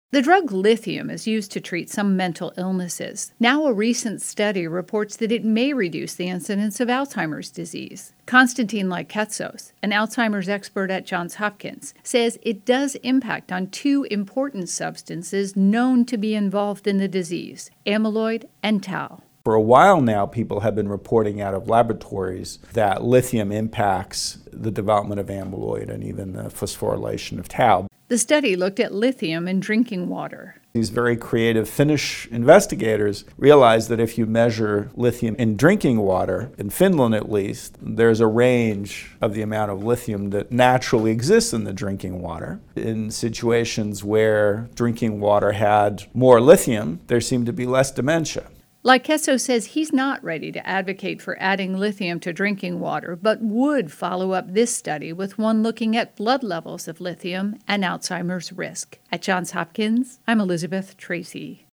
The drug lithium is used to treat some mental illnesses. Now, a recent study reports that it may reduce the incidence of Alzheimer's disease. Konstantin Lyketsos, an Alzheimer's expert at Johns Hopkins, says it does impact on two important substances known to be involved in the disease, amyloid and tau. For a while now, people have been reporting out of laboratories that lithium impacts the development of amyloid and even the phosphorylation of tau. The study looked at lithium in drinking water. These very creative Finnish investigators realized that if you measure lithium in drinking water, in Finland at least, there's a range of the amount of lithium that naturally exists in the drinking water. In situations where drinking water had more lithium, there seemed to be less dementia. Lyketsos says he's not ready to advocate for adding lithium to drinking water, but would follow up this study with one looking at blood levels of lithium and Alzheimer's risk. At Johns Hopkins, I'm Elizabeth Tracy.